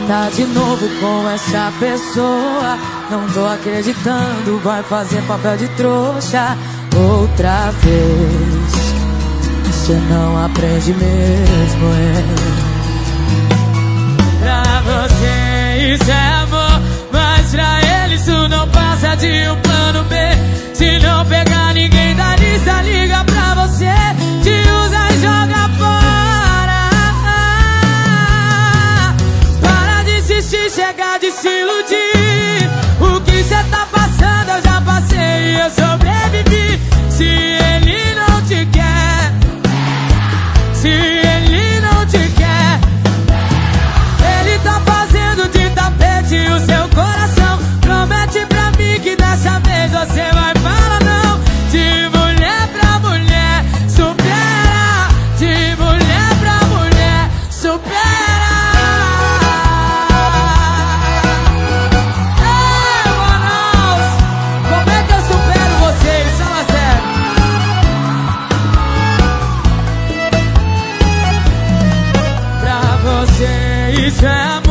tá de novo com essa pessoa. Não tô acreditando, vai fazer papel de trouxa outra vez. Você não aprende mesmo, Pra você isso é amor, mas pra ele isso não passa de um plano B. Se não pegar ninguém da lista, liga pra você, te usa e joga fora. Para de insistir, chega de se iludir. O que cê tá passando eu já passei e eu sobrevivi. Se ele não te quer, se ele não te quer, ele tá fazendo de tapete o seu coração. Promete pra mim que dessa vez você vai falar não. De mulher pra mulher, supera. De mulher pra mulher, supera. Ei, Manaus, como é que eu supero vocês? Fala sério. Pra você isso é amor.